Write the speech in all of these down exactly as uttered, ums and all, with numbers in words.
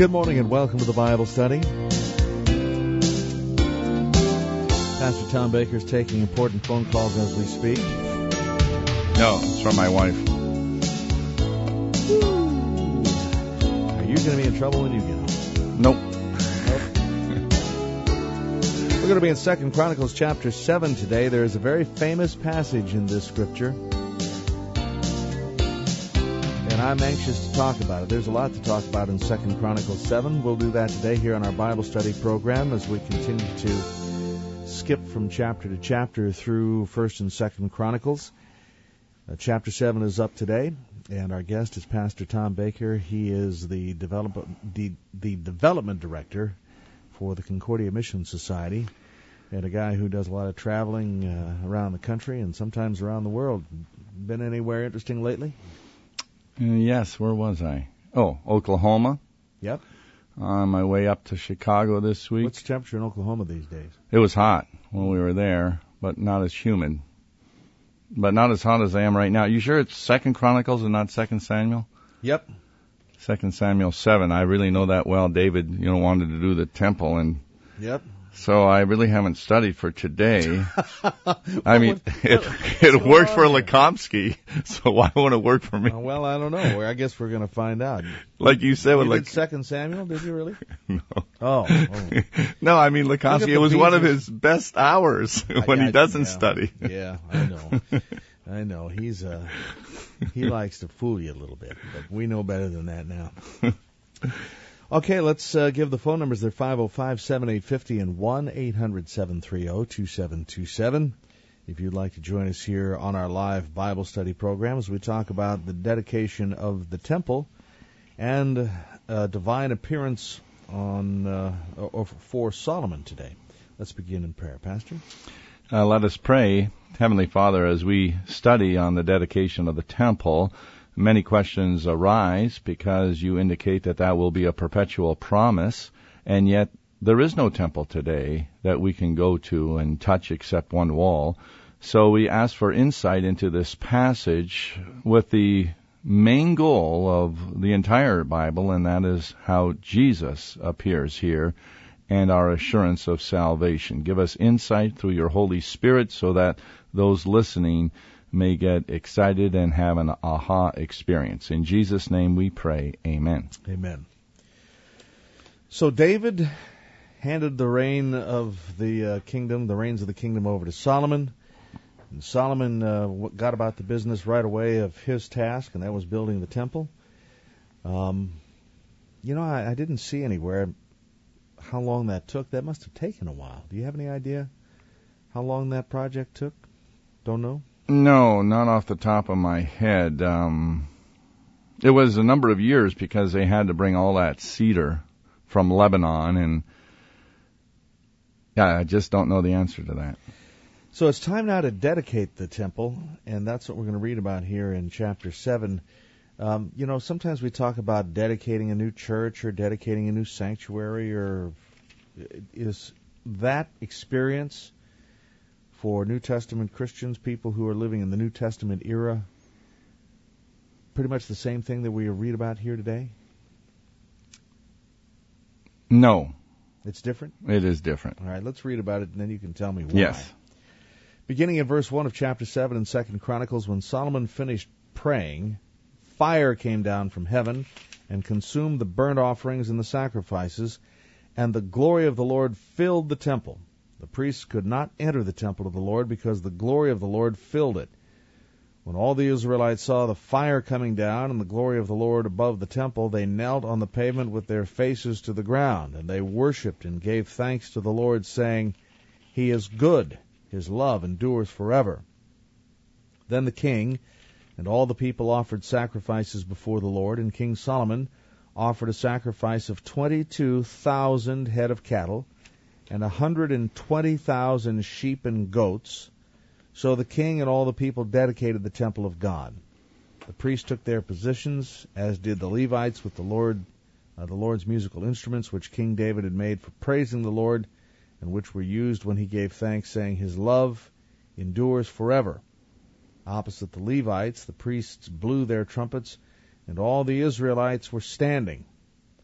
Good morning and welcome to the Bible study. Pastor Tom Baker is taking important phone calls as we speak. No, it's from my wife. Are you going to be in trouble when you get home? Nope. Nope. We're going to be in Second Chronicles chapter seven today. There is a very famous passage in this scripture, and I'm anxious to talk about it. There's a lot to talk about in Second Chronicles seven. We'll do that today here on our Bible study program as we continue to skip from chapter to chapter through First and Second Chronicles. Uh, chapter seven is up today, and our guest is Pastor Tom Baker. He is the develop the, the development director for the Concordia Mission Society, and a guy who does a lot of traveling uh, around the country and sometimes around the world. Been anywhere interesting lately? Uh, yes, where was I? Oh, Oklahoma. Yep. On my way up to Chicago this week. What's the temperature in Oklahoma these days? It was hot when we were there, but not as humid. But not as hot as I am right now. You sure it's Second Chronicles and not Second Samuel? Yep. Second Samuel seven. I really know that well. David, you know, wanted to do the temple, and yep. So I really haven't studied for today. I mean, it it so worked for Lekomsky, so why won't it work for me? Uh, well, I don't know. I guess we're going to find out. Like you said, you with did like Second Samuel, did you really? No. Oh. oh. No, I mean Lekomsky. It was pieces. One of his best hours when I, I, he doesn't yeah, study. Yeah, I know. I know. He's uh, he likes to fool you a little bit, but we know better than that now. Okay, let's uh, give the phone numbers. They're five oh five, seven eight five oh and one eight hundred, seven three zero, two seven two seven. If you'd like to join us here on our live Bible study program as we talk about the dedication of the temple and uh, divine appearance on uh, or for Solomon today. Let's begin in prayer, Pastor. Uh, let us pray. Heavenly Father, as we study on the dedication of the temple, many questions arise because you indicate that that will be a perpetual promise, and yet there is no temple today that we can go to and touch except one wall. So we ask for insight into this passage with the main goal of the entire Bible, and that is how Jesus appears here and our assurance of salvation. Give us insight through your Holy Spirit so that those listening may get excited and have an aha experience. In Jesus' name we pray. Amen. Amen. So David handed the reign of the uh, kingdom, the reins of the kingdom over to Solomon. And Solomon uh, got about the business right away of his task, and that was building the temple. Um, you know, I, I didn't see anywhere how long that took. That must have taken a while. Do you have any idea how long that project took? Don't know? No, not off the top of my head. Um, it was a number of years because they had to bring all that cedar from Lebanon, and yeah, I just don't know the answer to that. So it's time now to dedicate the temple, and that's what we're going to read about here in chapter seven. Um, you know, sometimes we talk about dedicating a new church or dedicating a new sanctuary, or is that experience for New Testament Christians, people who are living in the New Testament era, pretty much the same thing that we read about here today? No. It's different? It is different. All right, let's read about it, and then you can tell me why. Yes. Beginning in verse one of chapter seven in Second Chronicles, when Solomon finished praying, fire came down from heaven and consumed the burnt offerings and the sacrifices, and the glory of the Lord filled the temple. The priests could not enter the temple of the Lord because the glory of the Lord filled it. When all the Israelites saw the fire coming down and the glory of the Lord above the temple, they knelt on the pavement with their faces to the ground, and they worshipped and gave thanks to the Lord, saying, He is good, His love endures forever. Then the king and all the people offered sacrifices before the Lord, and King Solomon offered a sacrifice of twenty-two thousand head of cattle, and a hundred and twenty thousand sheep and goats. So the king and all the people dedicated the temple of God. The priests took their positions, as did the Levites, with the Lord, uh, the Lord's musical instruments, which King David had made for praising the Lord, and which were used when he gave thanks, saying, His love endures forever. Opposite the Levites, the priests blew their trumpets, and all the Israelites were standing.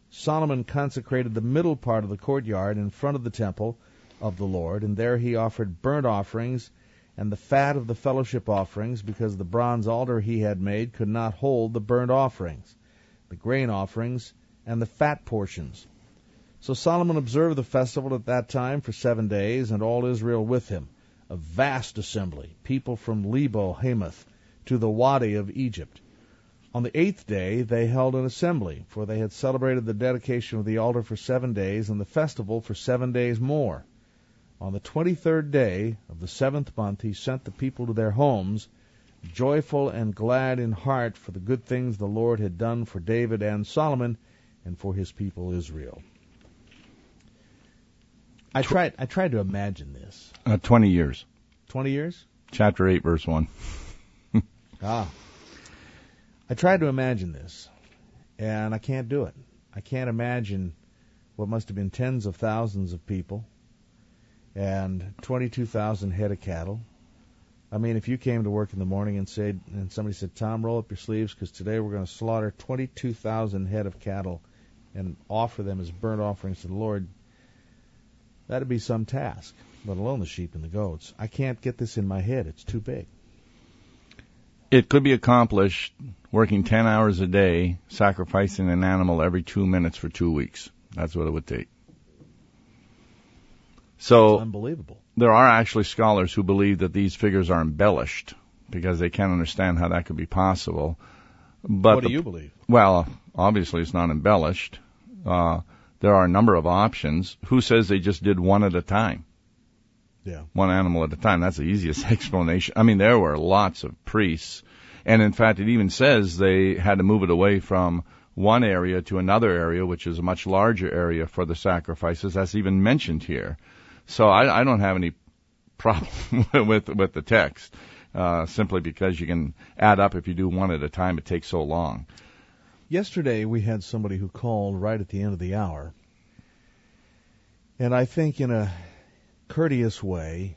Solomon consecrated the middle part of the courtyard in front of the temple of the Lord, and there he offered burnt offerings and the fat of the fellowship offerings, because the bronze altar he had made could not hold the burnt offerings, the grain offerings, and the fat portions. So Solomon observed the festival at that time for seven days, and all Israel with him, a vast assembly, people from Lebo Hamath to the Wadi of Egypt. On the eighth day they held an assembly, for they had celebrated the dedication of the altar for seven days, and the festival for seven days more. On the twenty-third day of the seventh month he sent the people to their homes, joyful and glad in heart for the good things the Lord had done for David and Solomon and for his people Israel. I tried I tried to imagine this. Uh, twenty years. Twenty years? Chapter eight, verse one. ah. I tried to imagine this, and I can't do it. I can't imagine what must have been tens of thousands of people and twenty-two thousand head of cattle. I mean, if you came to work in the morning and said, and somebody said, Tom, roll up your sleeves, because today we're going to slaughter twenty-two thousand head of cattle and offer them as burnt offerings to the Lord, that'd be some task, let alone the sheep and the goats. I can't get this in my head. It's too big. It could be accomplished working ten hours a day, sacrificing an animal every two minutes for two weeks. That's what it would take. So, it's unbelievable. There are actually scholars who believe that these figures are embellished because they can't understand how that could be possible. But what do the, you believe? Well, obviously it's not embellished. Uh, there are a number of options. Who says they just did one at a time? Yeah. One animal at a time. That's the easiest explanation. I mean, there were lots of priests. And in fact, it even says they had to move it away from one area to another area, which is a much larger area for the sacrifices. That's even mentioned here. So I, I don't have any problem with with the text, uh, simply because you can add up if you do one at a time. It takes so long. Yesterday we had somebody who called right at the end of the hour, and I think in a courteous way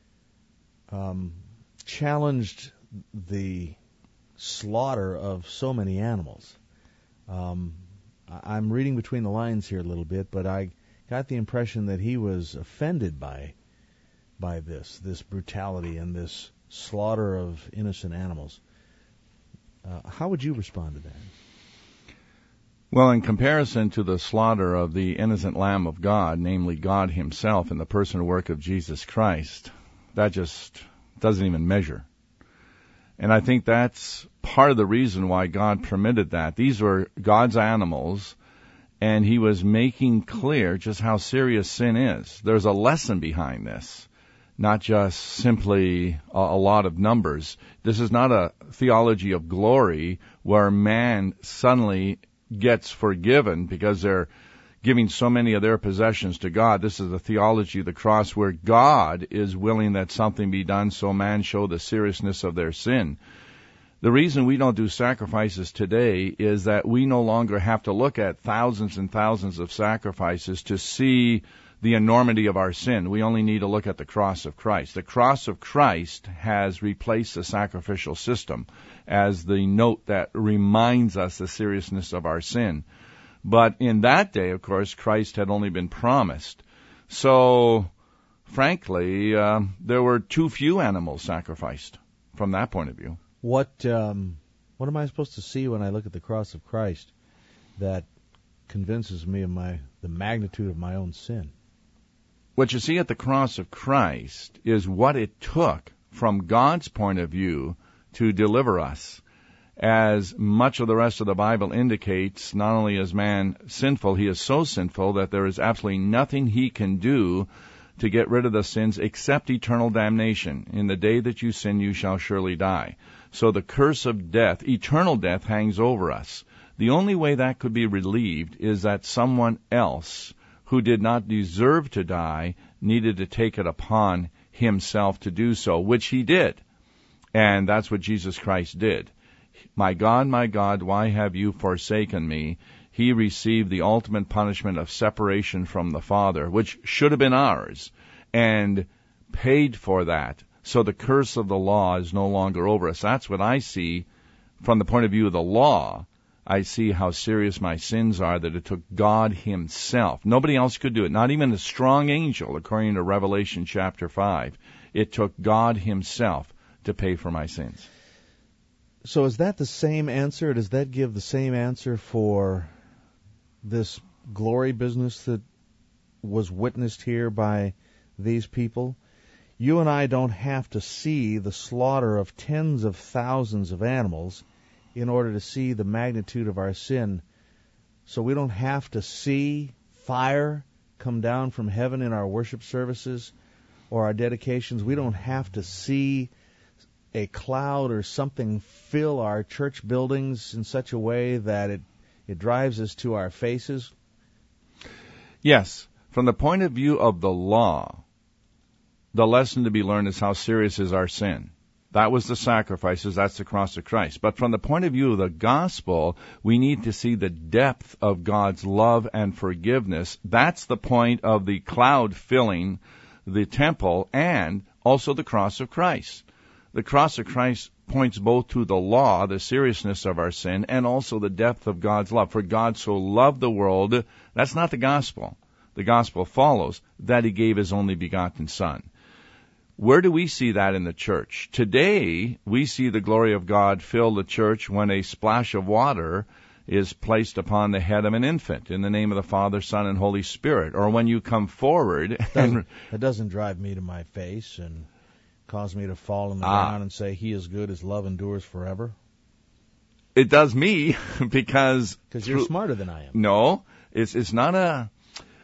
um, challenged the slaughter of so many animals. Um, I'm reading between the lines here a little bit, but I got the impression that he was offended by by this, this brutality and this slaughter of innocent animals. Uh, how would you respond to that? Well, in comparison to the slaughter of the innocent Lamb of God, namely God himself in the person and work of Jesus Christ, that just doesn't even measure. And I think that's part of the reason why God permitted that. These were God's animals, and he was making clear just how serious sin is. There's a lesson behind this, not just simply a, a lot of numbers. This is not a theology of glory where man suddenly gets forgiven because they're giving so many of their possessions to God. This is the theology of the cross where God is willing that something be done so man show the seriousness of their sin. The reason we don't do sacrifices today is that we no longer have to look at thousands and thousands of sacrifices to see the enormity of our sin. We only need to look at the cross of Christ. The cross of Christ has replaced the sacrificial system as the note that reminds us the seriousness of our sin. But in that day, of course, Christ had only been promised. So, frankly, uh, there were too few animals sacrificed from that point of view. What um, what am I supposed to see when I look at the cross of Christ that convinces me of my the magnitude of my own sin? What you see at the cross of Christ is what it took from God's point of view to deliver us. As much of the rest of the Bible indicates, not only is man sinful, he is so sinful that there is absolutely nothing he can do to get rid of the sins except eternal damnation. In the day that you sin, you shall surely die. So the curse of death, eternal death, hangs over us. The only way that could be relieved is that someone else who did not deserve to die needed to take it upon himself to do so, which he did. And that's what Jesus Christ did. My God, my God, why have you forsaken me? He received the ultimate punishment of separation from the Father, which should have been ours, and paid for that. So the curse of the law is no longer over us. That's what I see from the point of view of the law. I see how serious my sins are, that it took God himself. Nobody else could do it, not even a strong angel, according to Revelation chapter five. It took God himself to pay for my sins. So is that the same answer? Does that give the same answer for this glory business that was witnessed here by these people? You and I don't have to see the slaughter of tens of thousands of animals in order to see the magnitude of our sin. So we don't have to see fire come down from heaven in our worship services or our dedications. We don't have to see a cloud or something fill our church buildings in such a way that it, it drives us to our faces. Yes, from the point of view of the law, the lesson to be learned is how serious is our sin. That was the sacrifices, that's the cross of Christ. But from the point of view of the gospel, we need to see the depth of God's love and forgiveness. That's the point of the cloud filling the temple and also the cross of Christ. The cross of Christ points both to the law, the seriousness of our sin, and also the depth of God's love. For God so loved the world, that's not the gospel. The gospel follows that he gave his only begotten Son. Where do we see that in the church? Today, we see the glory of God fill the church when a splash of water is placed upon the head of an infant in the name of the Father, Son, and Holy Spirit. Or when you come forward. It doesn't, it doesn't drive me to my face and cause me to fall on the ah. ground and say, he is good, his love endures forever. It does me because... Because you're smarter than I am. No, it's it's not a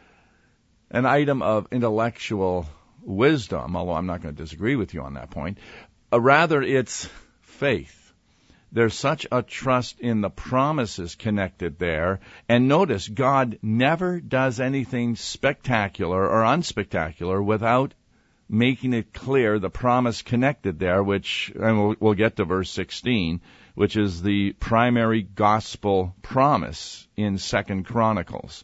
an item of intellectual wisdom, although I'm not going to disagree with you on that point. Uh, rather, it's faith. There's such a trust in the promises connected there. And notice, God never does anything spectacular or unspectacular without making it clear the promise connected there, which, and we'll, we'll get to verse sixteen, which is the primary gospel promise in Second Chronicles.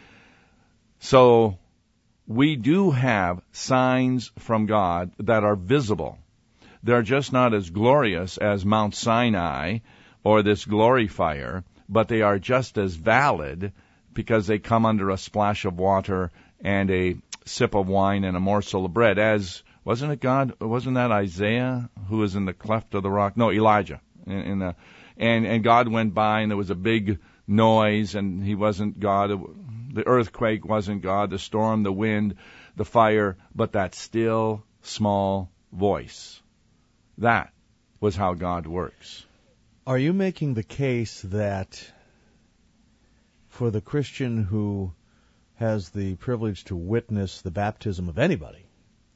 So, we do have signs from God that are visible. They're just not as glorious as Mount Sinai or this glory fire, but they are just as valid because they come under a splash of water and a sip of wine and a morsel of bread. As, wasn't it God, wasn't that Isaiah who was in the cleft of the rock? No, Elijah. In, in the, and, and God went by and there was a big noise and he wasn't God. The earthquake wasn't God, the storm, the wind, the fire, but that still small voice. That was how God works. Are you making the case that for the Christian who has the privilege to witness the baptism of anybody,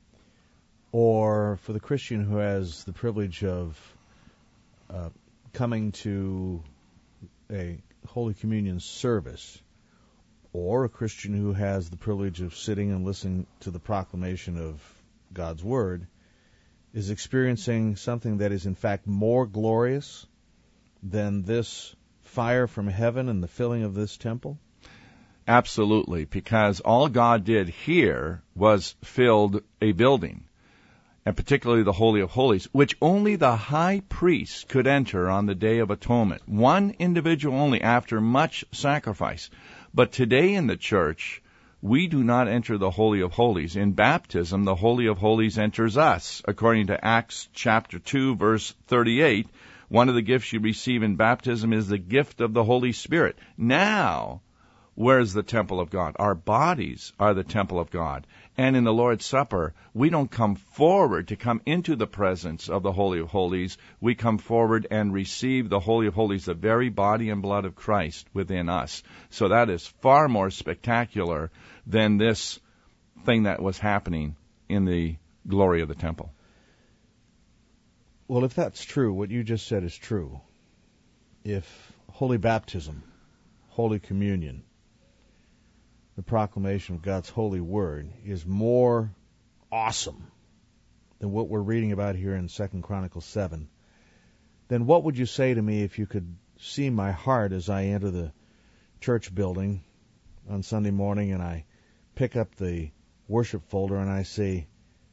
or for the Christian who has the privilege of uh, coming to a Holy Communion service, or a Christian who has the privilege of sitting and listening to the proclamation of God's Word, is experiencing something that is in fact more glorious than this fire from heaven and the filling of this temple? Absolutely, because all God did here was filled a building, and particularly the Holy of Holies, which only the high priest could enter on the Day of Atonement. One individual only, after much sacrifice. But today in the church, we do not enter the Holy of Holies. In baptism, the Holy of Holies enters us. According to Acts chapter two, verse thirty-eight, one of the gifts you receive in baptism is the gift of the Holy Spirit. Now, where is the temple of God? Our bodies are the temple of God. And in the Lord's Supper, we don't come forward to come into the presence of the Holy of Holies. We come forward and receive the Holy of Holies, the very body and blood of Christ within us. So that is far more spectacular than this thing that was happening in the glory of the temple. Well, if that's true, what you just said is true. If Holy Baptism, Holy Communion, the proclamation of God's holy word is more awesome than what we're reading about here in Second Chronicles seven, then what would you say to me if you could see my heart as I enter the church building on Sunday morning and I pick up the worship folder and I say,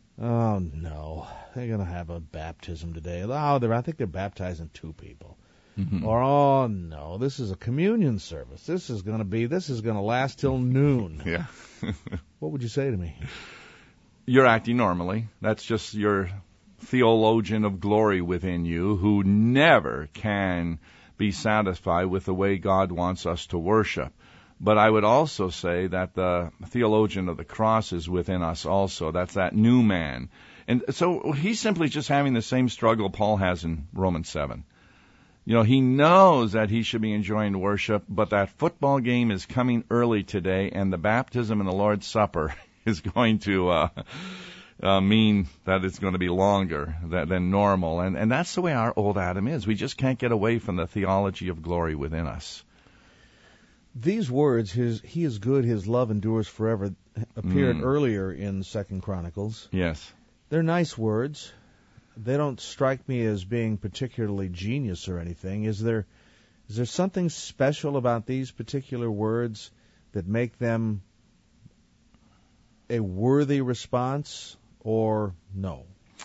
oh no, they're going to have a baptism today. Oh, they're, I think they're baptizing two people. Mm-hmm. Or, oh, no, this is a communion service. This is going to be, this is going to last till noon. Yeah. What would you say to me? You're acting normally. That's just your theologian of glory within you who never can be satisfied with the way God wants us to worship. But I would also say that the theologian of the cross is within us also. That's that new man. And so he's simply just having the same struggle Paul has in Romans seven. You know, he knows that he should be enjoying worship, but that football game is coming early today, and the baptism and the Lord's Supper is going to uh, uh, mean that it's going to be longer than, than normal. And, and that's the way our old Adam is. We just can't get away from the theology of glory within us. These words, his, he is good, his love endures forever, appeared Mm. earlier in Second Chronicles. Yes. They're nice words. They don't strike me as being particularly genius or anything. Is there is there something special about these particular words that make them a worthy response, or no?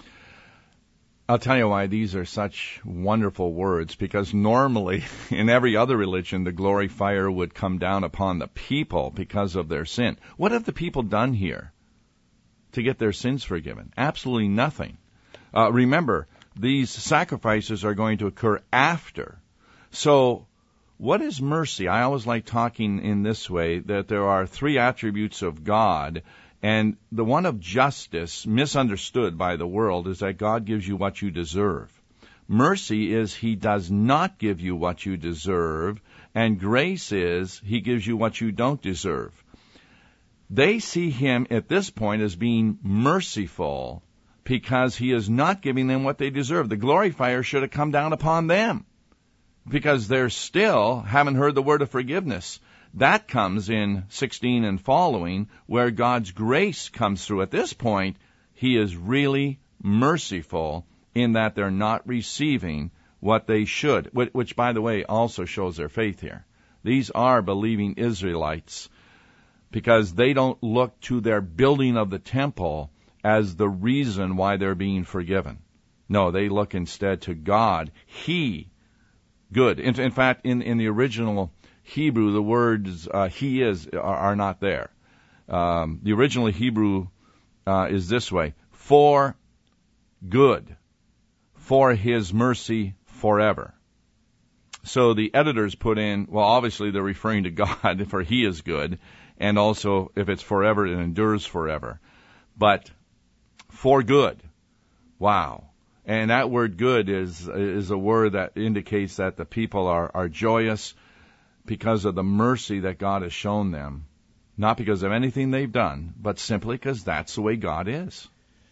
I'll tell you why these are such wonderful words, because normally in every other religion the glory fire would come down upon the people because of their sin. What have the people done here to get their sins forgiven? Absolutely nothing. Uh, remember, these sacrifices are going to occur after. So what is mercy? I always like talking in this way, that there are three attributes of God, and the one of justice, misunderstood by the world, is that God gives you what you deserve. Mercy is he does not give you what you deserve, and grace is he gives you what you don't deserve. They see him at this point as being merciful because he is not giving them what they deserve. The glory fire should have come down upon them because they still haven't heard the word of forgiveness. That comes in sixteen and following, where God's grace comes through. At this point, he is really merciful in that they're not receiving what they should, which, by the way, also shows their faith here. These are believing Israelites because they don't look to their building of the temple as the reason why they're being forgiven. No, they look instead to God. He, good. In, in fact, in, in the original Hebrew, the words uh, he is are, are not there. Um, the original Hebrew uh, is this way: for good, for his mercy forever. So the editors put in, well, obviously they're referring to God, for he is good, and also if it's forever, it endures forever. But for good, wow. And that word good is is a word that indicates that the people are, are joyous because of the mercy that God has shown them, not because of anything they've done, but simply because that's the way God is.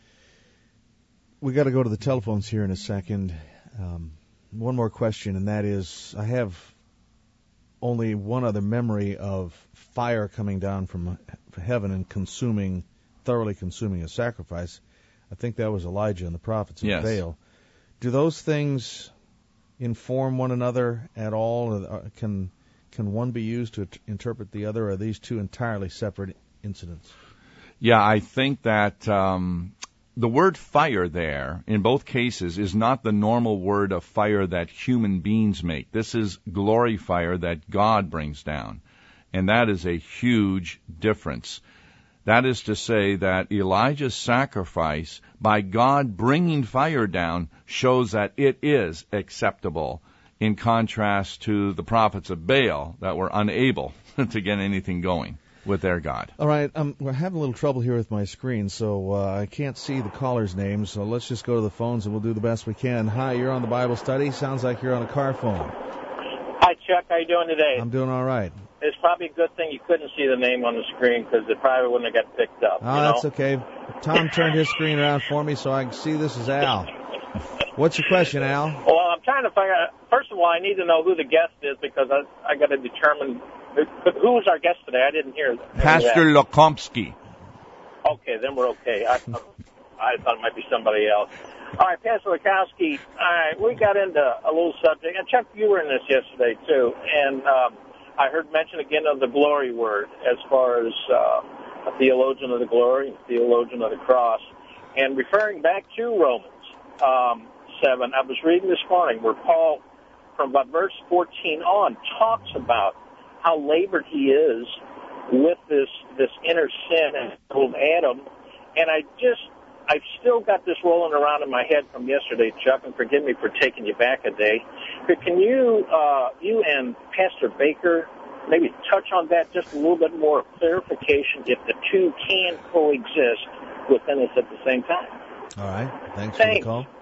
We got to go to the telephones here in a second. Um, one more question, and that is, I have only one other memory of fire coming down from heaven and consuming, thoroughly consuming a sacrifice. I think that was Elijah and the prophets of Yes. Baal. Do those things inform one another at all? Or can can one be used to t- interpret the other? Or are these two entirely separate incidents? Yeah, I think that um, the word fire there, in both cases, is not the normal word of fire that human beings make. This is glory fire that God brings down, and that is a huge difference. That is to say that Elijah's sacrifice, by God bringing fire down, shows that it is acceptable, in contrast to the prophets of Baal that were unable to get anything going with their God. All right, um, we're having a little trouble here with my screen, so uh, I can't see the callers' names, so let's just go to the phones and we'll do the best we can. Hi, you're on the Bible study. Sounds like you're on a car phone. Hi, Chuck. How you doing today? I'm doing all right. It's probably a good thing you couldn't see the name on the screen because it probably wouldn't have got picked up. Oh, you know? that's okay. Tom turned his screen around for me so I can see this is Al. What's your question, Al? Well, I'm trying to figure out, first of all, I need to know who the guest is because I, I got to determine who, who was our guest today. I didn't hear that. Pastor Lukomsky. Okay, then we're okay. I, I thought it might be somebody else. All right, Pastor Lukowski, all right, we got into a little subject. And Chuck, you were in this yesterday, too. And um, I heard mention again of the glory word as far as uh, a theologian of the glory, a theologian of the cross. And referring back to Romans um, seven, I was reading this morning where Paul from about verse fourteen on, talks about how labored he is with this this inner sin and old Adam. And I just, I've still got this rolling around in my head from yesterday, Chuck, and forgive me for taking you back a day. But can you, uh, you and Pastor Baker maybe touch on that just a little bit more clarification if the two can coexist within us at the same time? All right. Thanks, Thanks. for the call.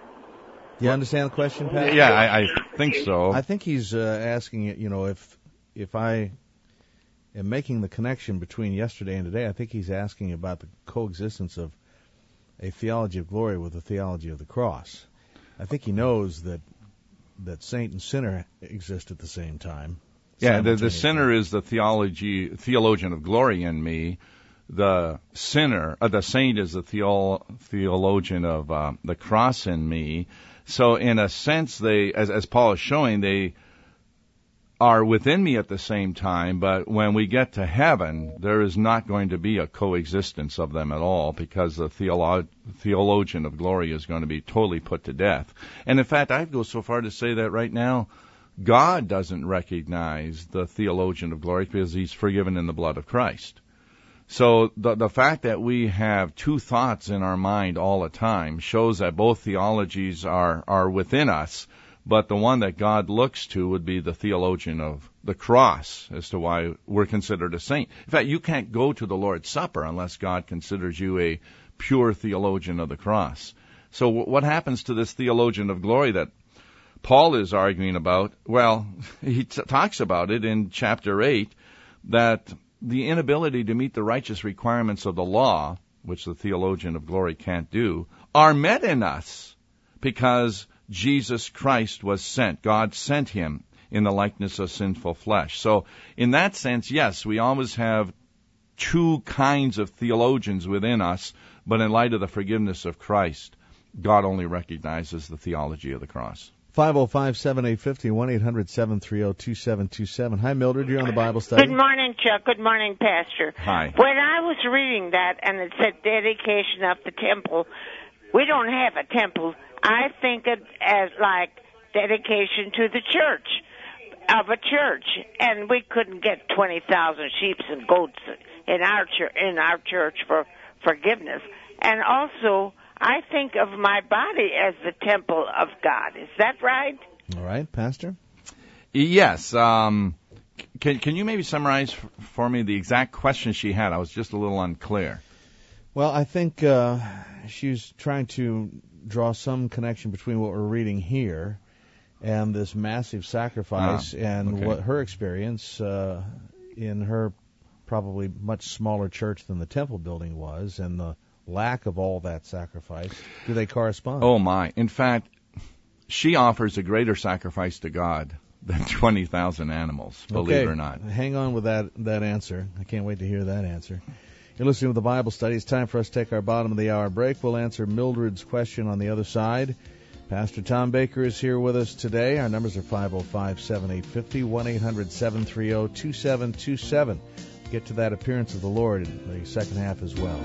You understand the question, Pat? Yeah, I, I think so. I think he's uh, asking, you know, if if I am making the connection between yesterday and today, I think he's asking about the coexistence of a theology of glory with a theology of the cross. I think he knows that that saint and sinner exist at the same time. Yeah, the, the sinner is the theology theologian of glory in me. The sinner, uh, the saint is the theolo- theologian of uh, the cross in me. So in a sense, they, as, as Paul is showing, they are within me at the same time, but when we get to heaven, there is not going to be a coexistence of them at all, because the theolo- theologian of glory is going to be totally put to death. And in fact, I'd go so far to say that right now, God doesn't recognize the theologian of glory because he's forgiven in the blood of Christ. So the the fact that we have two thoughts in our mind all the time shows that both theologies are, are within us, but the one that God looks to would be the theologian of the cross as to why we're considered a saint. In fact, you can't go to the Lord's Supper unless God considers you a pure theologian of the cross. So w- what happens to this theologian of glory that Paul is arguing about? Well, he t- talks about it in chapter eight, that the inability to meet the righteous requirements of the law, which the theologian of glory can't do, are met in us because Jesus Christ was sent. God sent him in the likeness of sinful flesh. So in that sense, yes, we always have two kinds of theologians within us, but in light of the forgiveness of Christ, God only recognizes the theology of the cross. five oh five, seven eight five oh, one eight hundred, seven three oh, two seven two seven. Hi, Mildred. You're on the Bible study. Good morning, Chuck. Good morning, Pastor. Hi. When I was reading that and it said dedication of the temple, we don't have a temple. I think it as like dedication to the church, of a church. And we couldn't get twenty thousand sheep and goats in our, church, in our church for forgiveness. And also, I think of my body as the temple of God. Is that right? All right, Pastor? Yes. Um, can, can you maybe summarize f- for me the exact question she had? I was just a little unclear. Well, I think uh, she was trying to draw some connection between what we're reading here and this massive sacrifice ah, and okay. what her experience uh, in her probably much smaller church than the temple building was, and the lack of all that sacrifice. Do they correspond? Oh, my. In fact, she offers a greater sacrifice to God than twenty thousand animals, believe okay. it or not. Hang on with that, that answer. I can't wait to hear that answer. You're listening to the Bible Study. It's time for us to take our bottom of the hour break. We'll answer Mildred's question on the other side. Pastor Tom Baker is here with us today. Our numbers are five oh five, seven eight five oh, one eight hundred, seven three oh, two seven two seven. Get to that appearance of the Lord in the second half as well.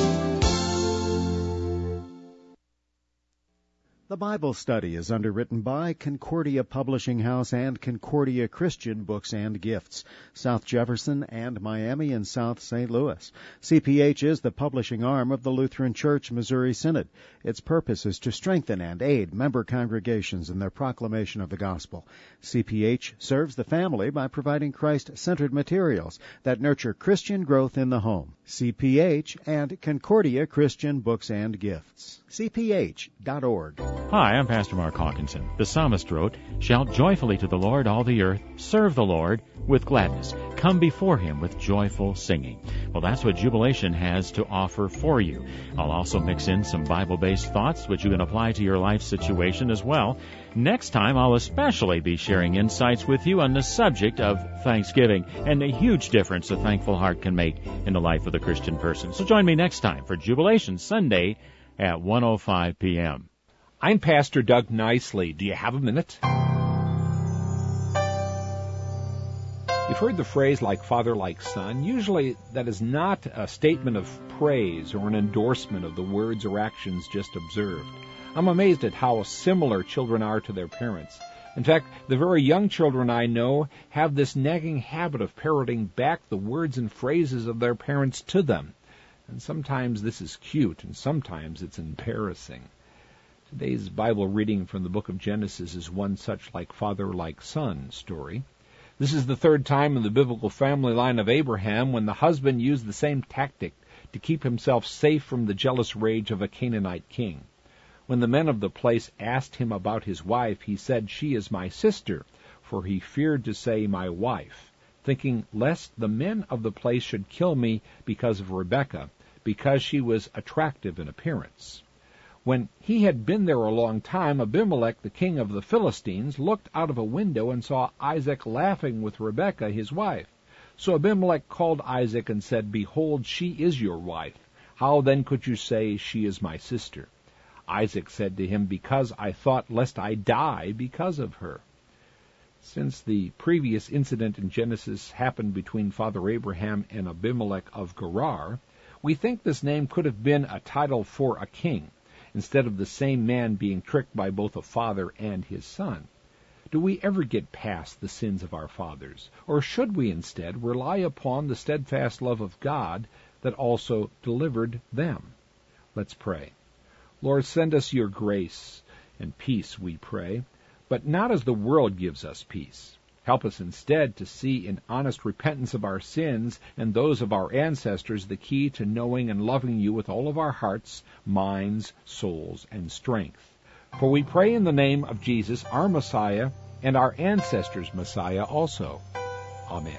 The Bible Study is underwritten by Concordia Publishing House and Concordia Christian Books and Gifts, South Jefferson and Miami and South Saint Louis. C P H is the publishing arm of the Lutheran Church Missouri Synod. Its purpose is to strengthen and aid member congregations in their proclamation of the gospel. C P H serves the family by providing Christ-centered materials that nurture Christian growth in the home. C P H and Concordia Christian Books and Gifts. C P H dot org. Hi, I'm Pastor Mark Hawkinson. The psalmist wrote, "Shout joyfully to the Lord, all the earth. Serve the Lord with gladness. Come before him with joyful singing." Well, that's what Jubilation has to offer for you. I'll also mix in some Bible-based thoughts which you can apply to your life situation as well. Next time, I'll especially be sharing insights with you on the subject of Thanksgiving and the huge difference a thankful heart can make in the life of the Christian person. So join me next time for Jubilation Sunday at one oh five p.m. I'm Pastor Doug Nicely. Do you have a minute? You've heard the phrase like father, like son. Usually that is not a statement of praise or an endorsement of the words or actions just observed. I'm amazed at how similar children are to their parents. In fact, the very young children I know have this nagging habit of parroting back the words and phrases of their parents to them. And sometimes this is cute, and sometimes it's embarrassing. Today's Bible reading from the book of Genesis is one such like father, like son story. This is the third time in the biblical family line of Abraham when the husband used the same tactic to keep himself safe from the jealous rage of a Canaanite king. When the men of the place asked him about his wife, he said, "She is my sister," for he feared to say "my wife," thinking lest the men of the place should kill me because of Rebekah, because she was attractive in appearance. When he had been there a long time, Abimelech, the king of the Philistines, looked out of a window and saw Isaac laughing with Rebekah, his wife. So Abimelech called Isaac and said, "Behold, she is your wife. How then could you say, 'She is my sister'?" Isaac said to him, "Because I thought lest I die because of her." Since the previous incident in Genesis happened between Father Abraham and Abimelech of Gerar, we think this name could have been a title for a king, instead of the same man being tricked by both a father and his son. Do we ever get past the sins of our fathers, or should we instead rely upon the steadfast love of God that also delivered them? Let's pray. Lord, send us your grace and peace, we pray, but not as the world gives us peace. Help us instead to see in honest repentance of our sins and those of our ancestors the key to knowing and loving you with all of our hearts, minds, souls, and strength. For we pray in the name of Jesus, our Messiah, and our ancestors' Messiah also. Amen.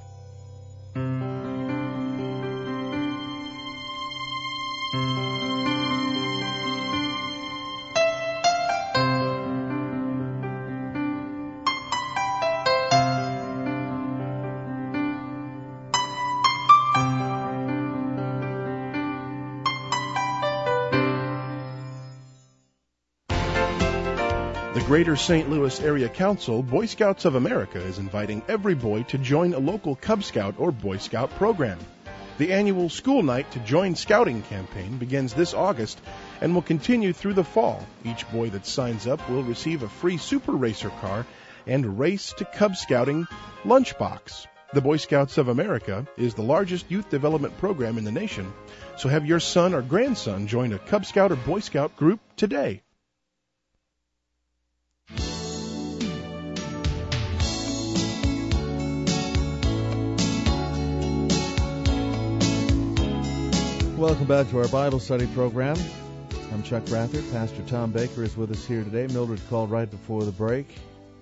The Greater Saint Louis Area Council, Boy Scouts of America, is inviting every boy to join a local Cub Scout or Boy Scout program. The annual School Night to Join Scouting campaign begins this August and will continue through the fall. Each boy that signs up will receive a free Super Racer car and Race to Cub Scouting lunchbox. The Boy Scouts of America is the largest youth development program in the nation, so have your son or grandson join a Cub Scout or Boy Scout group today. Welcome back to our Bible study program. I'm Chuck Rathert. Pastor Tom Baker is with us here today. Mildred called right before the break.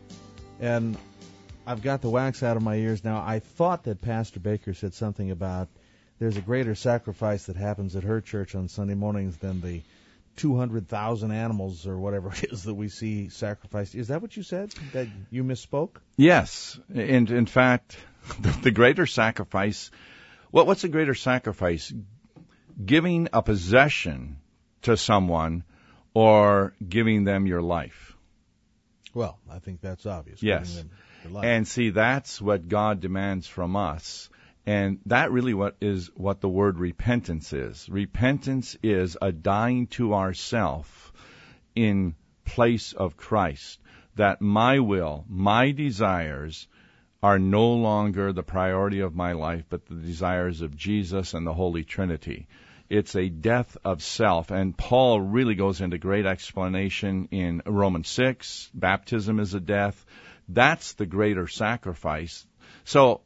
And I've got the wax out of my ears now. I thought that Pastor Baker said something about there's a greater sacrifice that happens at her church on Sunday mornings than the two hundred thousand animals or whatever it is that we see sacrificed. Is that what you said? That you misspoke? Yes. And in fact, the, the greater sacrifice, well, what's a greater sacrifice? Giving a possession to someone or giving them your life. Well, I think that's obvious. Yes. Giving them your life. And see, that's what God demands from us. And that really what is what the word repentance is. Repentance is a dying to ourself in place of Christ. That my will, my desires are no longer the priority of my life, but the desires of Jesus and the Holy Trinity. It's a death of self, and Paul really goes into great explanation in Romans six. Baptism is a death. That's the greater sacrifice. So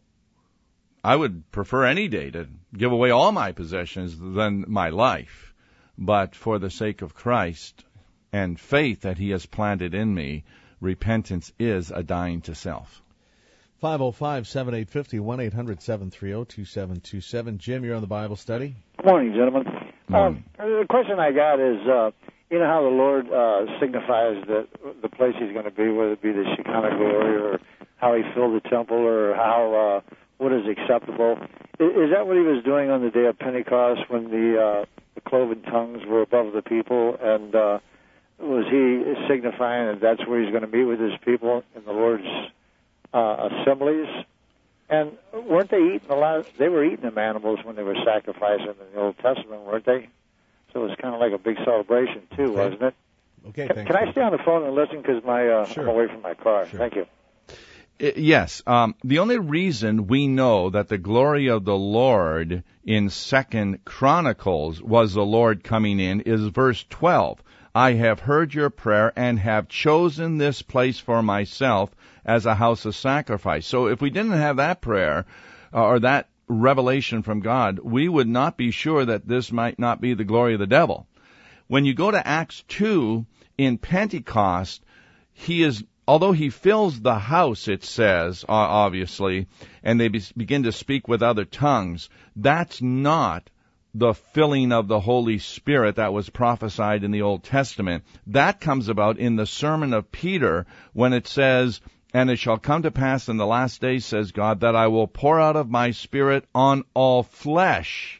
I would prefer any day to give away all my possessions than my life. But for the sake of Christ and faith that he has planted in me, repentance is a dying to self. five oh five, seven eight five oh, one eight hundred, seven three oh, two seven two seven. Jim, you're on the Bible study. Good morning, gentlemen. Morning. Um, the question I got is, uh, you know how the Lord uh, signifies that the place he's going to be, whether it be the Shekinah glory or how he filled the temple or how uh, what is acceptable. Is, is that what he was doing on the day of Pentecost when the, uh, the cloven tongues were above the people? And uh, was he signifying that that's where he's going to meet with his people in the Lord's Uh, assemblies? And weren't they eating a lot? Of, they were eating them animals when they were sacrificing in the Old Testament, weren't they? So it was kind of like a big celebration too, wasn't it? Okay, Can, thanks. can I stay on the phone and listen because my uh, Sure. I'm away from my car? Sure. Thank you. I- Yes. Um, the only reason we know that the glory of the Lord in Second Chronicles was the Lord coming in is verse twelve. I have heard your prayer and have chosen this place for myself as a house of sacrifice. So if we didn't have that prayer uh, or that revelation from God, we would not be sure that this might not be the glory of the devil. When you go to Acts two, in Pentecost, he is, although he fills the house, it says, uh, obviously, and they be- begin to speak with other tongues, that's not the filling of the Holy Spirit that was prophesied in the Old Testament. That comes about in the sermon of Peter when it says, and it shall come to pass in the last days, says God, that I will pour out of my Spirit on all flesh.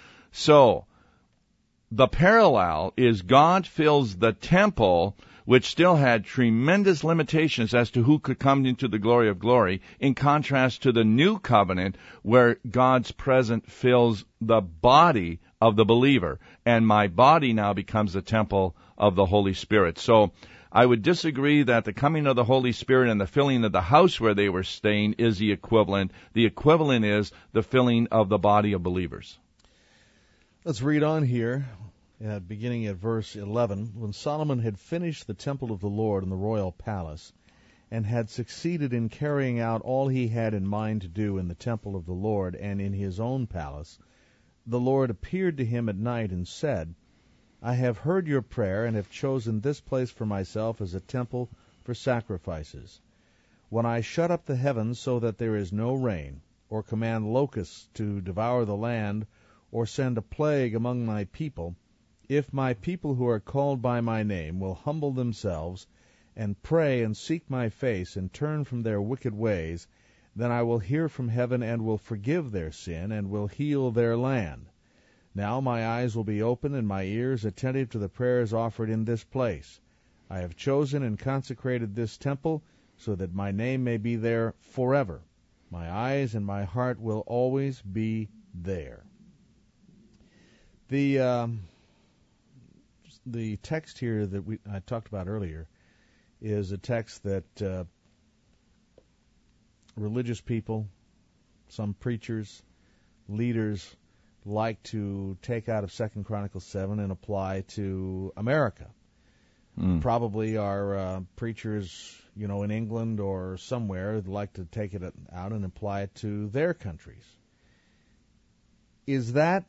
So, the parallel is God fills the temple, which still had tremendous limitations as to who could come into the glory of glory, in contrast to the new covenant where God's presence fills the body of the believer. And my body now becomes the temple of the Holy Spirit. So I would disagree that the coming of the Holy Spirit and the filling of the house where they were staying is the equivalent. The equivalent is the filling of the body of believers. Let's read on here, uh, beginning at verse eleven. When Solomon had finished the temple of the Lord in the royal palace, and had succeeded in carrying out all he had in mind to do in the temple of the Lord and in his own palace, the Lord appeared to him at night and said, I have heard your prayer and have chosen this place for myself as a temple for sacrifices. When I shut up the heavens so that there is no rain, or command locusts to devour the land, or send a plague among my people, if my people who are called by my name will humble themselves and pray and seek my face and turn from their wicked ways, then I will hear from heaven and will forgive their sin and will heal their land. Now my eyes will be open and my ears attentive to the prayers offered in this place. I have chosen and consecrated this temple so that my name may be there forever. My eyes and my heart will always be there. The um, the text here that we I talked about earlier is a text that uh, religious people, some preachers, leaders like to take out of Second Chronicles seven and apply to America. Mm. Probably our uh, preachers, you know, in England or somewhere like to take it out and apply it to their countries. Is that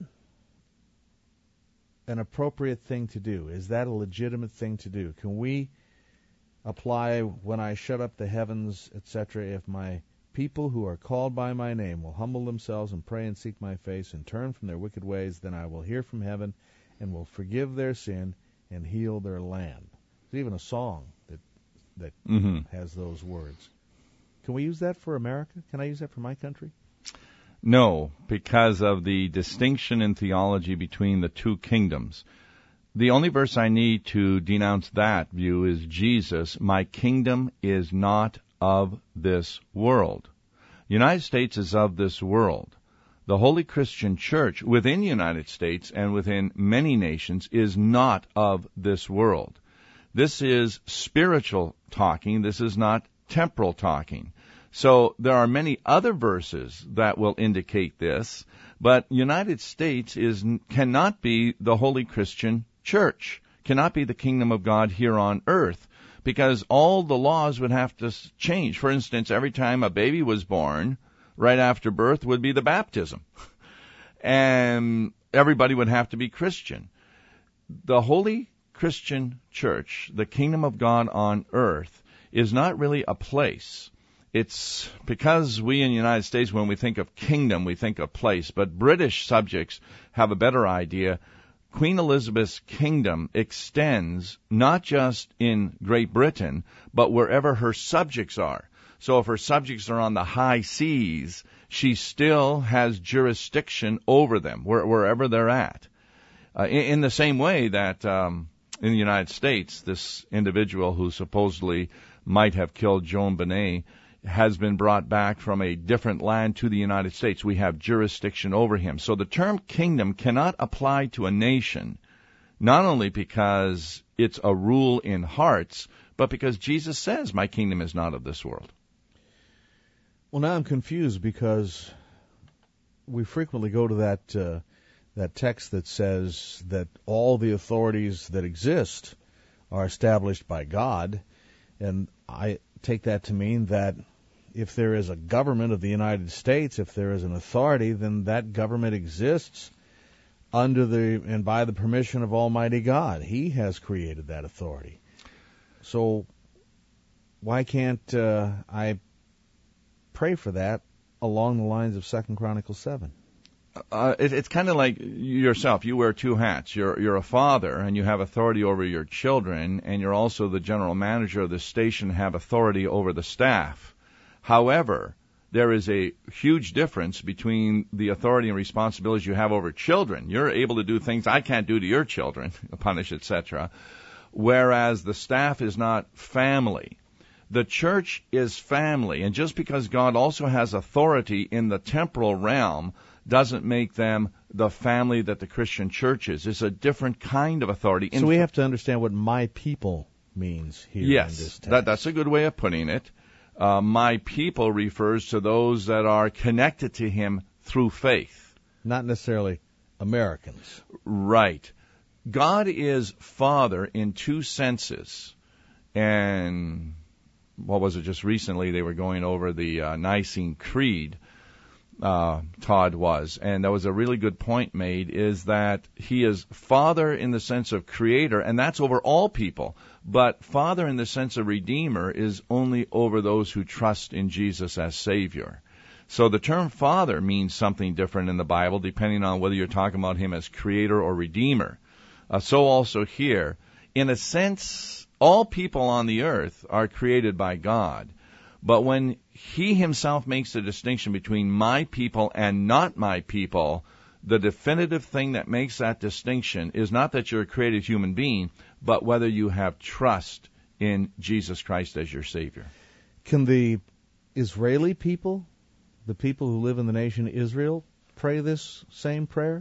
an appropriate thing to do? Is that a legitimate thing to do? Can we apply when I shut up the heavens, et cetera, if my people who are called by my name will humble themselves and pray and seek my face and turn from their wicked ways, then I will hear from heaven and will forgive their sin and heal their land. There's even a song that that mm-hmm. has those words. Can we use that for America? Can I use that for my country? No, because of the distinction in theology between the two kingdoms. The only verse I need to denounce that view is Jesus, my kingdom is not of this world. The United States is of this world. The Holy Christian Church within the United States and within many nations is not of this world. This is spiritual talking. This is not temporal talking. So there are many other verses that will indicate this, but United States is cannot be the Holy Christian Church, cannot be the kingdom of God here on earth, because all the laws would have to change. For instance, every time a baby was born, right after birth would be the baptism, and everybody would have to be Christian. The Holy Christian Church, the kingdom of God on earth, is not really a place. It's because we in the United States, when we think of kingdom, we think of place. But British subjects have a better idea. Queen Elizabeth's kingdom extends not just in Great Britain, but wherever her subjects are. So if her subjects are on the high seas, she still has jurisdiction over them, where, wherever they're at. Uh, in, in the same way that um, in the United States, this individual who supposedly might have killed Joan Benet has been brought back from a different land to the United States. We have jurisdiction over him. So the term kingdom cannot apply to a nation, not only because it's a rule in hearts, but because Jesus says, my kingdom is not of this world. Well, now I'm confused because we frequently go to that uh, that text that says that all the authorities that exist are established by God, and I take that to mean that if there is a government of the United States, if there is an authority, then that government exists under the and by the permission of Almighty God. He has created that authority. So why can't uh, I pray for that along the lines of Second Chronicles seven? Uh, it, it's kind of like yourself. You wear two hats. You're you're a father, and you have authority over your children, and you're also the general manager of the station, have authority over the staff. However, there is a huge difference between the authority and responsibilities you have over children. You're able to do things I can't do to your children, punish, et cetera, whereas the staff is not family. The church is family, and just because God also has authority in the temporal realm doesn't make them the family that the Christian church is. It's a different kind of authority. So we have to understand what my people means here yes, in this text. That, that's a good way of putting it. Uh, my people refers to those that are connected to him through faith. Not necessarily Americans. Right. God is Father in two senses. And what was it just recently? They were going over the uh, Nicene Creed, uh, Todd was. And that was a really good point made, is that he is Father in the sense of Creator, and that's over all people. But Father in the sense of Redeemer is only over those who trust in Jesus as Savior. So the term Father means something different in the Bible, depending on whether you're talking about him as Creator or Redeemer. Uh, so also here, in a sense, all people on the earth are created by God. But when he himself makes the distinction between my people and not my people, the definitive thing that makes that distinction is not that you're a created human being, but whether you have trust in Jesus Christ as your Savior. Can the Israeli people, the people who live in the nation Israel, pray this same prayer?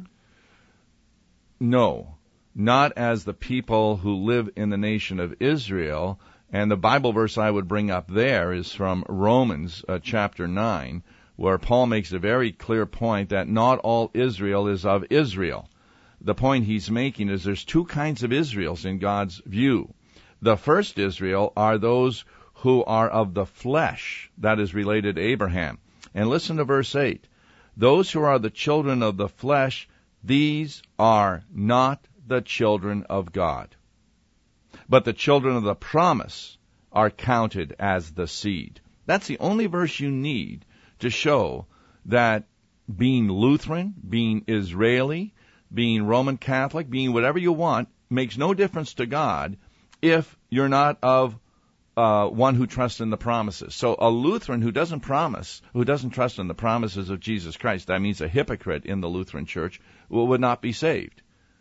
No, not as the people who live in the nation of Israel. And the Bible verse I would bring up there is from Romans uh, chapter nine, where Paul makes a very clear point that not all Israel is of Israel. The point he's making is there's two kinds of Israels in God's view. The first Israel are those who are of the flesh, that is related to Abraham. And listen to verse eight. Those who are the children of the flesh, these are not the children of God. But the children of the promise are counted as the seed. That's the only verse you need to show that being Lutheran, being Israeli, being Roman Catholic, being whatever you want, makes no difference to God if you're not of uh, one who trusts in the promises. So a Lutheran who doesn't promise, who doesn't trust in the promises of Jesus Christ, that means a hypocrite in the Lutheran Church, would not be saved.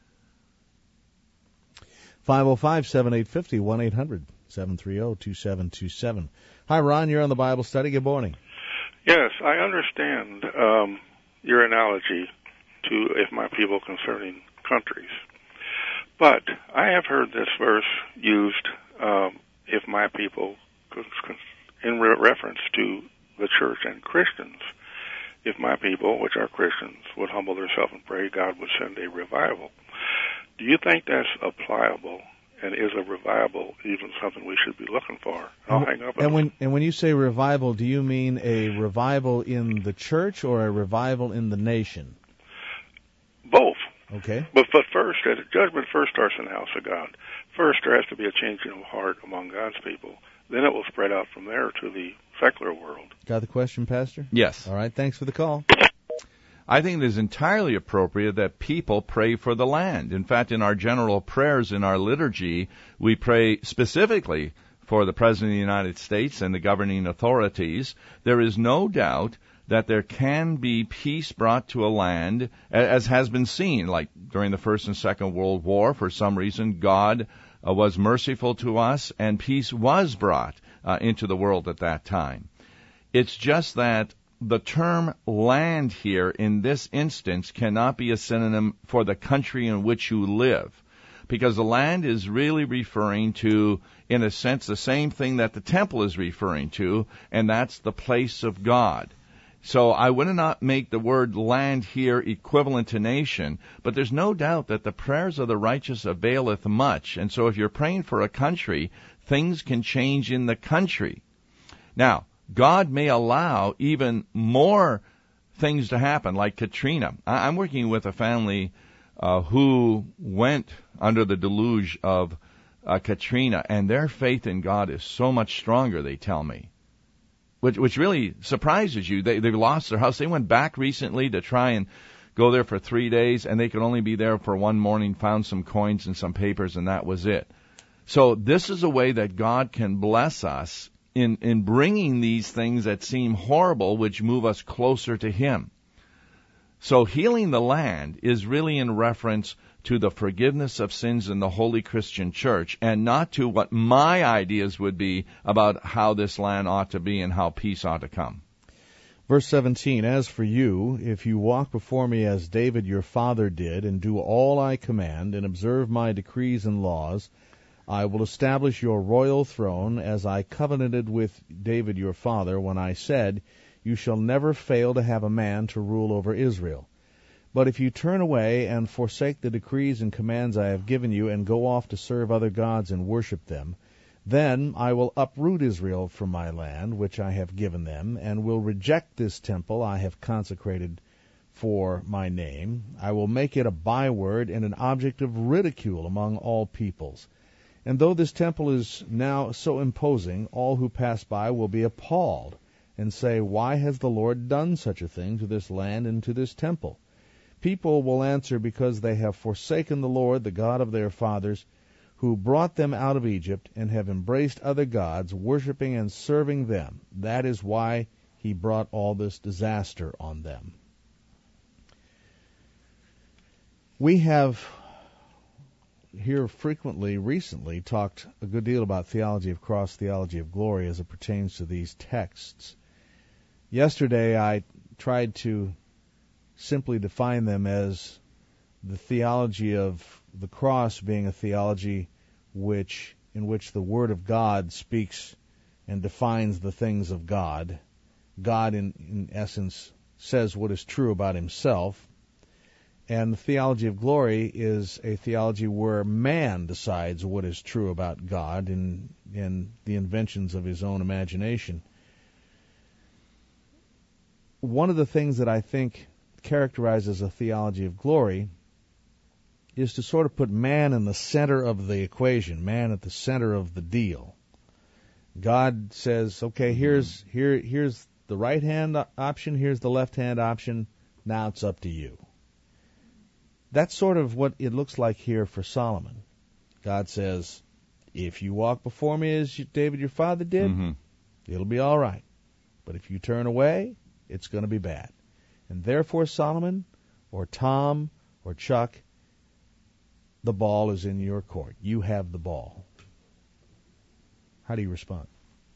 five oh five, seven eight five oh, one eight hundred, seven three zero, two seven two seven. Hi, Ron. You're on the Bible study. Good morning. Yes, I understand um, your analogy to if my people concerning countries. But I have heard this verse used, um, if my people, in re- reference to the church and Christians. If my people, which are Christians, would humble themselves and pray, God would send a revival. Do you think that's applicable, and is a revival even something we should be looking for? I'll and, hang up. And when, and when you say revival, do you mean a revival in the church or a revival in the nation? Both. Okay. But, but first, uh, judgment first starts in the house of God. First, there has to be a changing of heart among God's people. Then it will spread out from there to the secular world. Got the question, Pastor? Yes. All right, thanks for the call. I think it is entirely appropriate that people pray for the land. In fact, in our general prayers in our liturgy, we pray specifically for the President of the United States and the governing authorities. There is no doubt that there can be peace brought to a land, as has been seen, like during the First and Second World War. For some reason, God uh, was merciful to us, and peace was brought uh, into the world at that time. It's just that the term land here in this instance cannot be a synonym for the country in which you live. because the land is really referring to, in a sense, the same thing that the temple is referring to, and that's the place of God. So I would not make the word land here equivalent to nation, but there's no doubt that the prayers of the righteous availeth much. And so if you're praying for a country, things can change in the country. Now, God may allow even more things to happen, like Katrina. I'm working with a family uh, who went under the deluge of uh, Katrina, and their faith in God is so much stronger, they tell me. Which, which really surprises you. They, they've lost their house. They went back recently to try and go there for three days, and they could only be there for one morning, found some coins and some papers, and that was it. So this is a way that God can bless us in, in bringing these things that seem horrible, which move us closer to Him. So healing the land is really in reference to the forgiveness of sins in the Holy Christian Church, and not to what my ideas would be about how this land ought to be and how peace ought to come. Verse seventeen, as for you, if you walk before me as David your father did, and do all I command, and observe my decrees and laws, I will establish your royal throne, as I covenanted with David your father, when I said, you shall never fail to have a man to rule over Israel. But if you turn away and forsake the decrees and commands I have given you, and go off to serve other gods and worship them, then I will uproot Israel from my land, which I have given them, and will reject this temple I have consecrated for my name. I will make it a byword and an object of ridicule among all peoples. And though this temple is now so imposing, all who pass by will be appalled, and say, why has the Lord done such a thing to this land and to this temple? People will answer, because they have forsaken the Lord, the God of their fathers, who brought them out of Egypt, and have embraced other gods, worshipping and serving them. That is why He brought all this disaster on them. We have here frequently, recently, talked a good deal about theology of cross, theology of glory, as it pertains to these texts. Yesterday I tried to simply define them as the theology of the cross being a theology which in which the Word of God speaks and defines the things of God. God, in, in essence, says what is true about Himself. And the theology of glory is a theology where man decides what is true about God in, in the inventions of his own imagination. One of the things that I think characterizes a theology of glory is to sort of put man in the center of the equation, man at the center of the deal. God says, okay, here's here here's the right-hand option, here's the left-hand option, now it's up to you. That's sort of what it looks like here for Solomon. God says, if you walk before me as David your father did, mm-hmm. it'll be all right. But if you turn away, it's going to be bad. And therefore, Solomon, or Tom, or Chuck, the ball is in your court. You have the ball. How do you respond?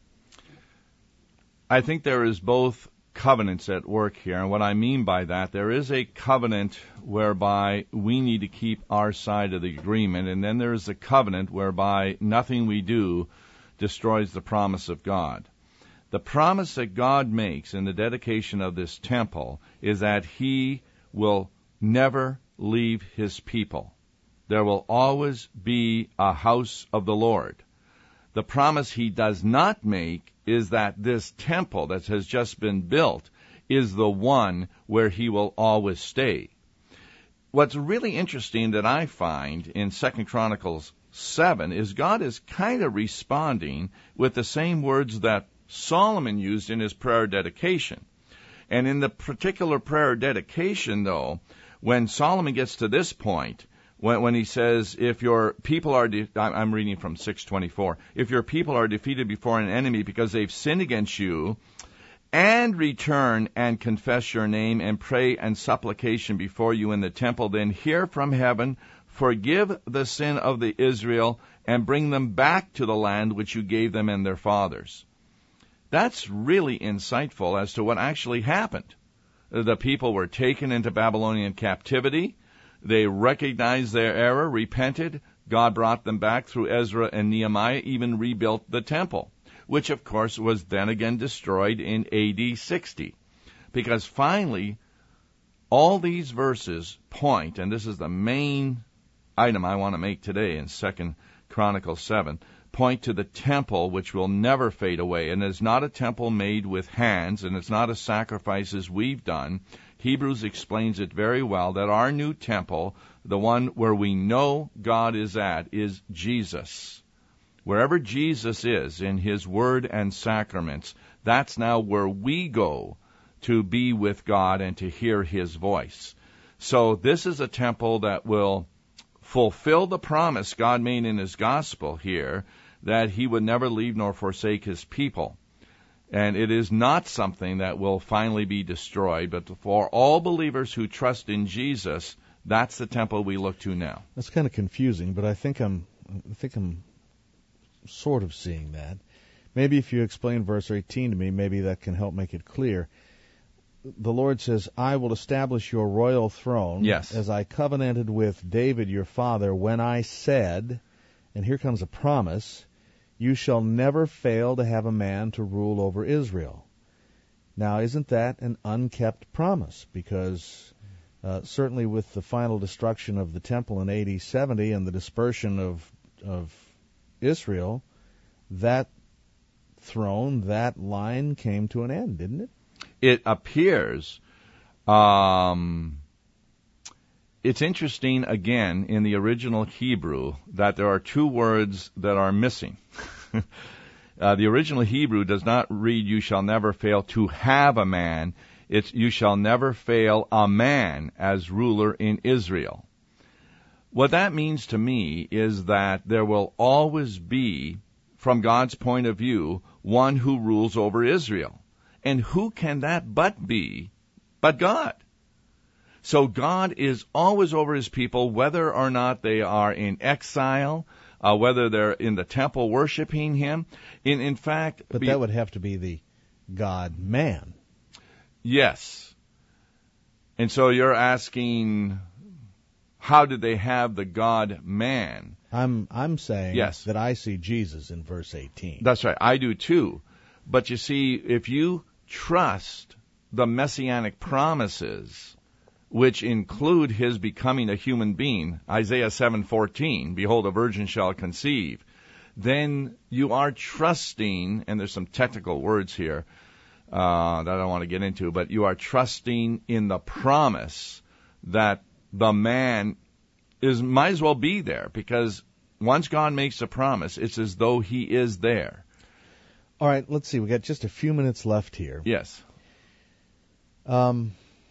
I think there is both covenants at work here. And what I mean by that, there is a covenant whereby we need to keep our side of the agreement, and then there is a covenant whereby nothing we do destroys the promise of God. The promise that God makes in the dedication of this temple is that He will never leave His people. There will always be a house of the Lord. The promise He does not make is that this temple that has just been built is the one where He will always stay. What's really interesting that I find in Second Chronicles seven is God is kind of responding with the same words that Solomon used in his prayer dedication. And in the particular prayer dedication, though, when Solomon gets to this point, when, when he says, if your people are, de- I'm reading from six twenty-four, if your people are defeated before an enemy because they've sinned against you, and return and confess your name and pray and supplication before you in the temple, then hear from heaven, forgive the sin of the Israel, and bring them back to the land which you gave them and their fathers. That's really insightful as to what actually happened. The people were taken into Babylonian captivity. They recognized their error, repented. God brought them back through Ezra and Nehemiah, even rebuilt the temple, which of course was then again destroyed in A D sixty. Because finally, all these verses point, and this is the main item I want to make today in Second Chronicles seven, point to the temple which will never fade away. And it's not a temple made with hands, and it's not a sacrifices we've done. Hebrews explains it very well, that our new temple, the one where we know God is at, is Jesus. Wherever Jesus is in his word and sacraments, that's now where we go to be with God and to hear his voice. So this is a temple that will fulfill the promise God made in his gospel here, that he would never leave nor forsake his people. And it is not something that will finally be destroyed, but for all believers who trust in Jesus, that's the temple we look to now. That's kind of confusing, but I think I'm, I think I'm sort of seeing that. Maybe if you explain verse eighteen to me, maybe that can help make it clear. The Lord says, I will establish your royal throne, yes, as I covenanted with David your father when I said, and here comes a promise, you shall never fail to have a man to rule over Israel. Now, isn't that an unkept promise? Because uh, certainly with the final destruction of the temple in A D seventy and the dispersion of, of Israel, that throne, that line came to an end, didn't it? It appears. Um, it's interesting, again, in the original Hebrew, that there are two words that are missing. uh, the original Hebrew does not read, you shall never fail to have a man. It's, you shall never fail a man as ruler in Israel. What that means to me is that there will always be, from God's point of view, one who rules over Israel. And who can that but be but God? So God is always over his people, whether or not they are in exile, uh, whether they're in the temple worshiping him. In, in fact... But be, that would have to be the God-man. Yes. And so you're asking, how did they have the God-man? I'm, I'm saying yes. that I see Jesus in verse eighteen. That's right. I do too. But you see, if you trust the messianic promises, which include his becoming a human being, Isaiah seven fourteen, behold, a virgin shall conceive, then you are trusting, and there's some technical words here uh, that I don't want to get into, but you are trusting in the promise that the man is might as well be there, because once God makes a promise, it's as though he is there. All right, let's see. We got just a few minutes left here. Yes. Um,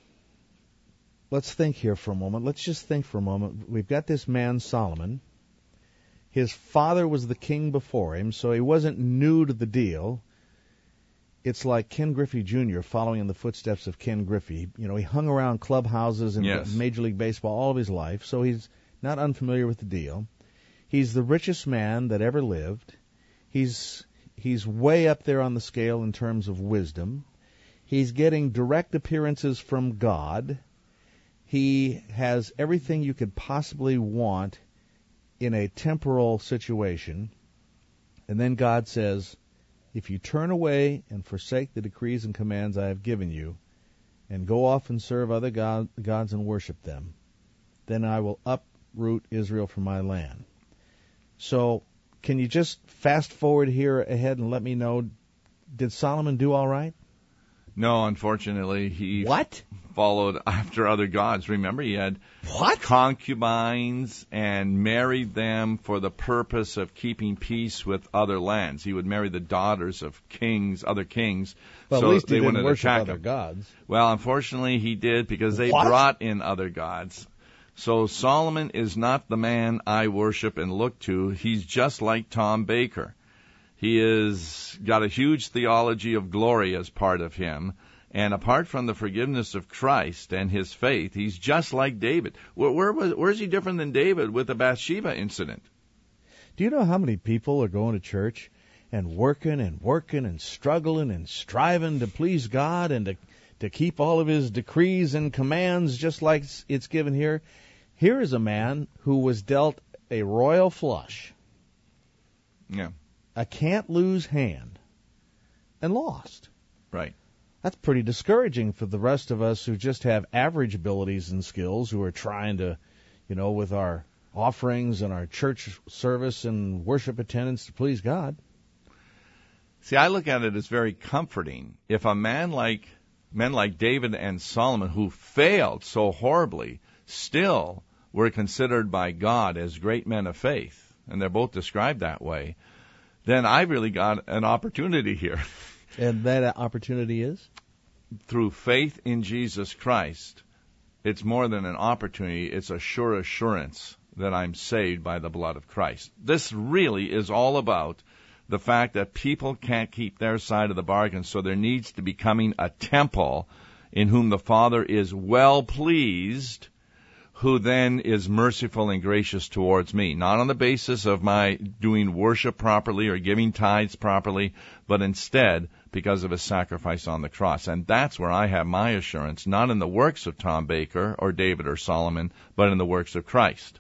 let's think here for a moment. Let's just think for a moment. We've got this man, Solomon. His father was the king before him, so he wasn't new to the deal. It's like Ken Griffey Junior following in the footsteps of Ken Griffey. You know, he hung around clubhouses and yes. Major League Baseball all of his life, so he's not unfamiliar with the deal. He's the richest man that ever lived. He's... He's way up there on the scale in terms of wisdom. He's getting direct appearances from God. He has everything you could possibly want in a temporal situation. And then God says, if you turn away and forsake the decrees and commands I have given you, and go off and serve other god, gods and worship them, then I will uproot Israel from my land. So, can you just fast forward here ahead and let me know, did Solomon do all right? No, unfortunately, he what? followed after other gods. Remember, he had what? concubines and married them for the purpose of keeping peace with other lands. He would marry the daughters of kings, other kings. Well, so at least he they didn't wouldn't worship attack other him. gods. Well, unfortunately, he did, because they what? brought in other gods. So Solomon is not the man I worship and look to. He's just like Tom Baker. He is got a huge theology of glory as part of him. And apart from the forgiveness of Christ and his faith, he's just like David. Where, where, was, where is he different than David with the Bathsheba incident? Do you know how many people are going to church and working and working and struggling and striving to please God and to, to keep all of his decrees and commands just like it's given here? Here is a man who was dealt a royal flush, Yeah. a can't-lose hand, and lost. Right. That's pretty discouraging for the rest of us who just have average abilities and skills, who are trying to, you know, with our offerings and our church service and worship attendance to please God. See, I look at it as very comforting. If a man like men like David and Solomon, who failed so horribly, still were considered by God as great men of faith, and they're both described that way, then I really got an opportunity here. And that opportunity is? Through faith in Jesus Christ, it's more than an opportunity, it's a sure assurance that I'm saved by the blood of Christ. This really is all about the fact that people can't keep their side of the bargain, so there needs to be coming a temple in whom the Father is well pleased, who then is merciful and gracious towards me, not on the basis of my doing worship properly or giving tithes properly, but instead because of his sacrifice on the cross. And that's where I have my assurance, not in the works of Tom Baker or David or Solomon, but in the works of Christ.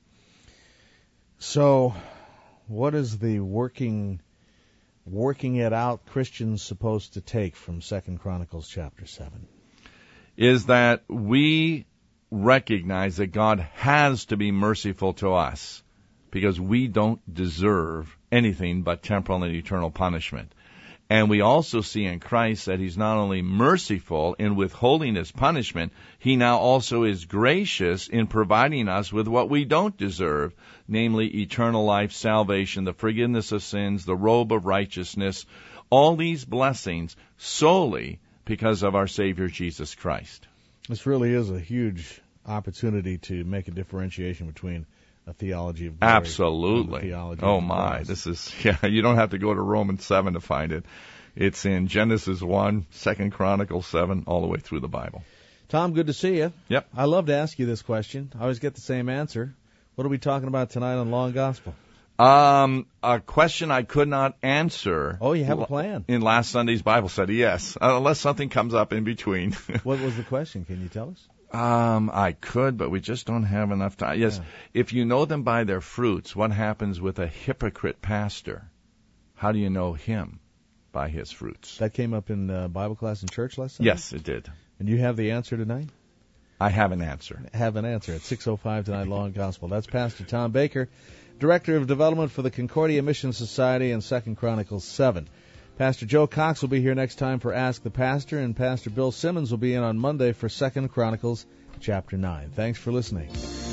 So, what is the working working it out Christians supposed to take from Second Chronicles chapter seven? Is that we recognize that God has to be merciful to us because we don't deserve anything but temporal and eternal punishment. And we also see in Christ that he's not only merciful in withholding his punishment, he now also is gracious in providing us with what we don't deserve, namely eternal life, salvation, the forgiveness of sins, the robe of righteousness, all these blessings solely because of our Savior Jesus Christ. This really is a huge opportunity to make a differentiation between a theology of glory. Absolutely. Theology oh of my, grace. this is, yeah, you don't have to go to Romans seven to find it. It's in Genesis one, Second Chronicles seven, all the way through the Bible. Tom, good to see you. Yep. I love to ask you this question. I always get the same answer. What are we talking about tonight on Law and Gospel? Um, a question I could not answer. Oh, you have a plan? In last Sunday's Bible study, yes, unless something comes up in between. What was the question? Can you tell us? Um, I could, but we just don't have enough time. Yes, yeah. If you know them by their fruits, what happens with a hypocrite pastor? How do you know him? By his fruits. That came up in uh, Bible class in church last Sunday? Yes, it did. And you have the answer tonight? I have an answer. Have an answer at six oh five tonight, Law and Gospel. That's Pastor Tom Baker, Director of Development for the Concordia Mission Society and Second Chronicles seven. Pastor Joe Cox will be here next time for Ask the Pastor, and Pastor Bill Simmons will be in on Monday for Second Chronicles chapter nine. Thanks for listening.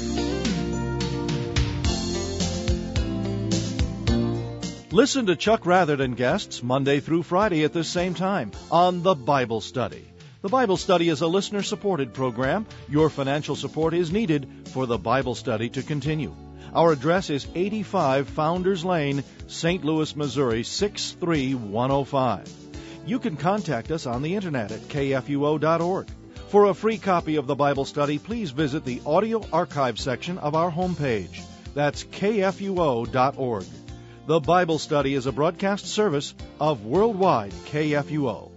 Listen to Chuck Rather and guests Monday through Friday at this same time on The Bible Study. The Bible Study is a listener-supported program. Your financial support is needed for The Bible Study to continue. Our address is eighty-five Founders Lane, Saint Louis, Missouri, six three one oh five. You can contact us on the internet at K F U O dot org. For a free copy of the Bible Study, please visit the audio archive section of our homepage. That's K F U O dot org. The Bible Study is a broadcast service of Worldwide K F U O.